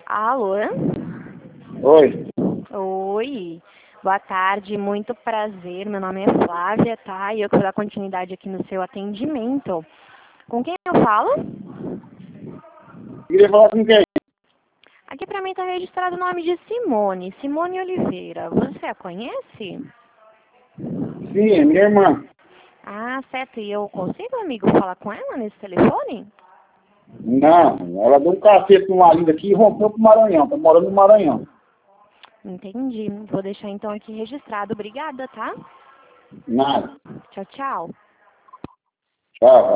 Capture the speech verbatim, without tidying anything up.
Alô? Oi. Oi. Boa tarde, muito prazer. Meu nome é Flávia, tá? E eu quero dar continuidade aqui no seu atendimento. Com quem eu falo? Queria falar com quem? Aqui pra mim tá registrado o nome de Simone. Simone Oliveira. Você a conhece? Sim, é minha irmã. Ah, certo. E eu consigo, amigo, falar com ela nesse telefone? Não, ela deu um cacete no marido aqui e rompeu pro Maranhão. Tá morando no Maranhão. Entendi. Vou deixar então aqui registrado. Obrigada, tá? Nada. Tchau, tchau. Tchau.